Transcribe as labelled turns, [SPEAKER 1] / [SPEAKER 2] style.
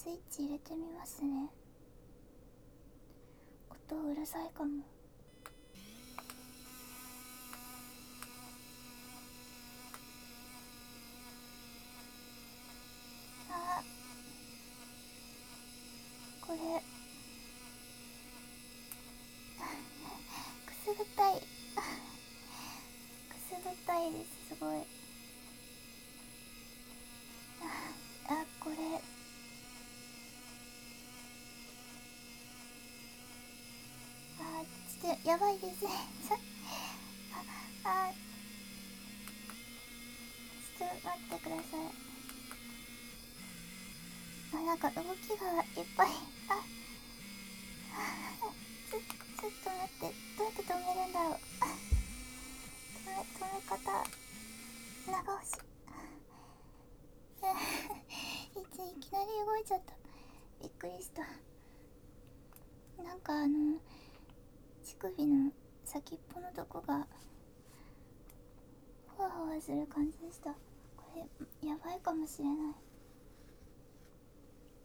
[SPEAKER 1] スイッチ入れてみますね。音うるさいかも。あ、これくすぐったいくすぐったいです。すごい。これちょっとやばいですね。ちょっと待ってください。なんか動きがいっぱい。ちょっと待って、どうやって止めるんだろう。止め方長押し。いきなり動いちゃった。びっくりした。なんか乳首の先っぽのとこがふわふわする感じでした。これやばいかもしれない。